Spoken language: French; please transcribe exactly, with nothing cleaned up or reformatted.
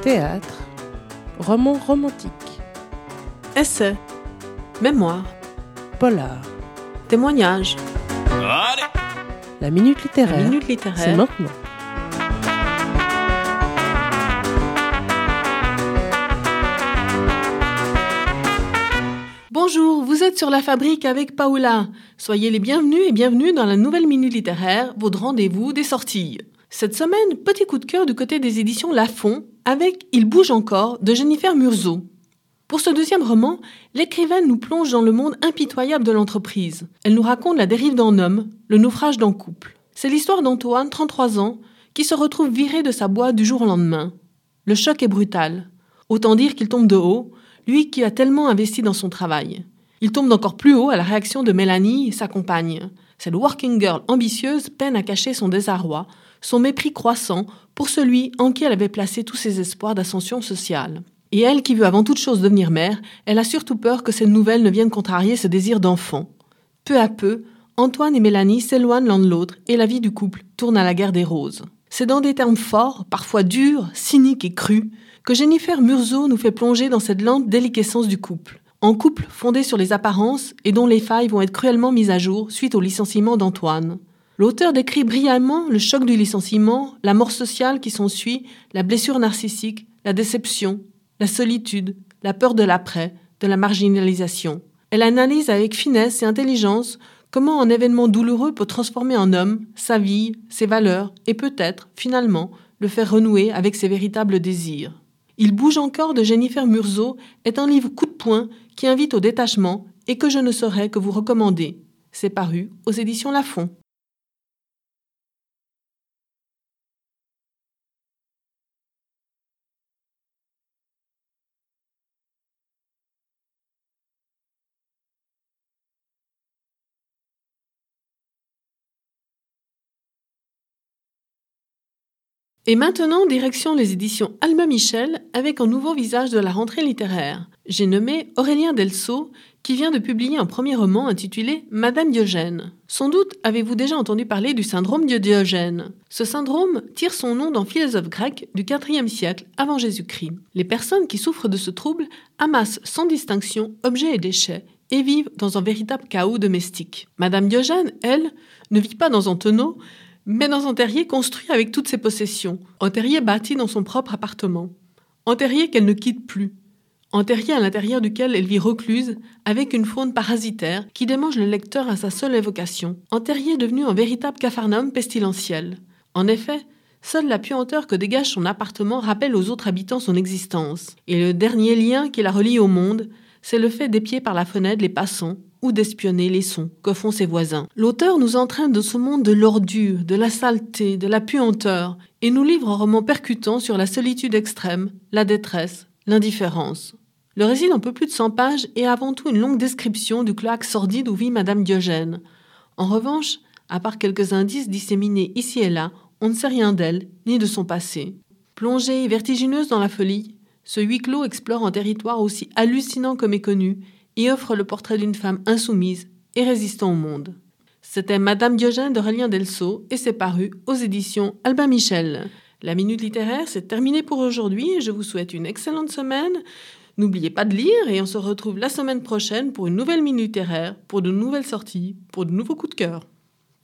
Théâtre, roman romantique, essai, mémoire, polar, témoignage. Allez. La minute littéraire, La minute littéraire. c'est maintenant. Bonjour, vous êtes sur La Fabrique avec Paola. Soyez les bienvenus et bienvenue dans la nouvelle minute littéraire, votre rendez-vous des sorties. Cette semaine, petit coup de cœur du côté des éditions Lafon avec Il bouge encore de Jennifer Murzo. Pour ce deuxième roman, l'écrivaine nous plonge dans le monde impitoyable de l'entreprise. Elle nous raconte la dérive d'un homme, le naufrage d'un couple. C'est l'histoire d'Antoine, trente-trois ans, qui se retrouve viré de sa boîte du jour au lendemain. Le choc est brutal. Autant dire qu'il tombe de haut, lui qui a tellement investi dans son travail. Il tombe d'encore plus haut à la réaction de Mélanie, sa compagne. Cette working girl ambitieuse peine à cacher son désarroi, son mépris croissant pour celui en qui elle avait placé tous ses espoirs d'ascension sociale. Et elle, qui veut avant toute chose devenir mère, elle a surtout peur que cette nouvelle ne vienne contrarier ce désir d'enfant. Peu à peu, Antoine et Mélanie s'éloignent l'un de l'autre et la vie du couple tourne à la guerre des roses. C'est dans des termes forts, parfois durs, cyniques et crus, que Jennifer Murzo nous fait plonger dans cette lente déliquescence du couple. Un couple fondé sur les apparences et dont les failles vont être cruellement mises à jour suite au licenciement d'Antoine. L'auteur décrit brillamment le choc du licenciement, la mort sociale qui s'ensuit, la blessure narcissique, la déception, la solitude, la peur de l'après, de la marginalisation. Elle analyse avec finesse et intelligence comment un événement douloureux peut transformer un homme, sa vie, ses valeurs et peut-être, finalement, le faire renouer avec ses véritables désirs. Il bouge encore de Jennifer Murzo est un livre coup de poing qui invite au détachement et que je ne saurais que vous recommander. C'est paru aux éditions Lafon. Et maintenant, direction les éditions Albin Michel avec un nouveau visage de la rentrée littéraire. J'ai nommé Aurélien Delceau, qui vient de publier un premier roman intitulé Madame Diogène. Sans doute avez-vous déjà entendu parler du syndrome de Diogène. Ce syndrome tire son nom d'un philosophe grec du quatrième siècle avant Jésus-Christ. Les personnes qui souffrent de ce trouble amassent sans distinction objets et déchets et vivent dans un véritable chaos domestique. Madame Diogène, elle, ne vit pas dans un tonneau, mais dans un terrier construit avec toutes ses possessions, un terrier bâti dans son propre appartement, un terrier qu'elle ne quitte plus, un terrier à l'intérieur duquel elle vit recluse avec une faune parasitaire qui démange le lecteur à sa seule évocation, un terrier devenu un véritable capharnaüm pestilentiel. En effet, seule la puanteur que dégage son appartement rappelle aux autres habitants son existence, et le dernier lien qui la relie au monde, c'est le fait d'épier par la fenêtre les passants, ou d'espionner les sons que font ses voisins. L'auteur nous entraîne dans ce monde de l'ordure, de la saleté, de la puanteur, et nous livre un roman percutant sur la solitude extrême, la détresse, l'indifférence. Le récit d'un peu plus de cent pages est avant tout une longue description du cloaque sordide où vit Madame Diogène. En revanche, à part quelques indices disséminés ici et là, on ne sait rien d'elle, ni de son passé. Plongée vertigineuse dans la folie, ce huis clos explore un territoire aussi hallucinant que méconnu, et offre le portrait d'une femme insoumise et résistant au monde. C'était Madame Diogène d'Aurélien Delceau et c'est paru aux éditions Albin Michel. La minute littéraire, c'est terminé pour aujourd'hui. Je vous souhaite une excellente semaine. N'oubliez pas de lire et on se retrouve la semaine prochaine pour une nouvelle minute littéraire, pour de nouvelles sorties, pour de nouveaux coups de cœur.